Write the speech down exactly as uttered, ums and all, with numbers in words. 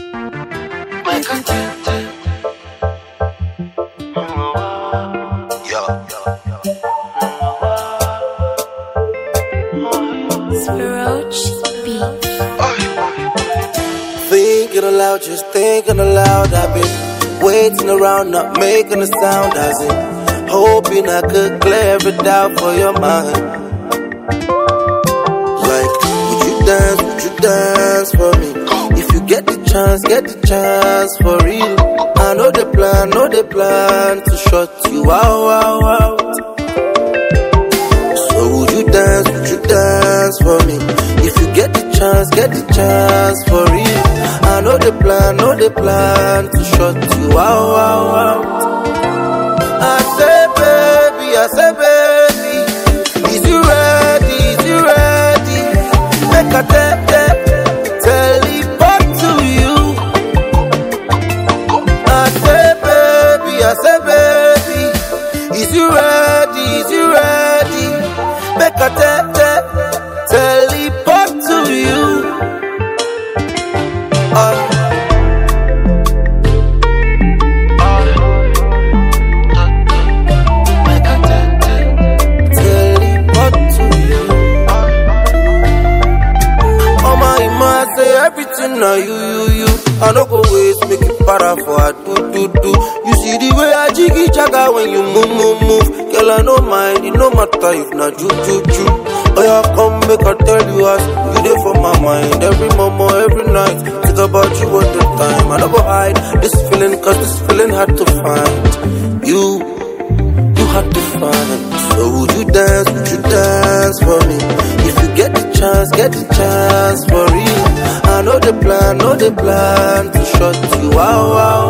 Thinking aloud, just thinking aloud. I've been waiting around, not making a sound. As in, hoping I could clear every doubt for your mind. Like, would you dance, would you dance for me? If you get the chance, get the chance for real. I know the plan, know the plan to shut you out, out, out. So would you dance, would you dance for me? If you get the chance, get the chance for real. I know the plan, know the plan to shut you out, out, out. I say baby, I say baby, is you ready, is you ready? Make a tell, tell, teleport to you. I say baby, I say baby, is you ready, is you ready? Make a tell, tell, teleport to you. Uh, Everything now you, you, you. I don't go waste, make it para for I do, do, do. You see the way I jiggy jaga when you move, move, move. Girl, I don't mind, it no matter if not you, you, you. Oh yeah, come make I tell you as you there for my mind. Every moment, every night, think about you all the time. I don't go hide this feeling, cause this feeling hard to find. You, you hard to find. So would you dance, would you dance for me? If you get the chance, get the chance for real. I know the plan, know the plan to shut you out, out.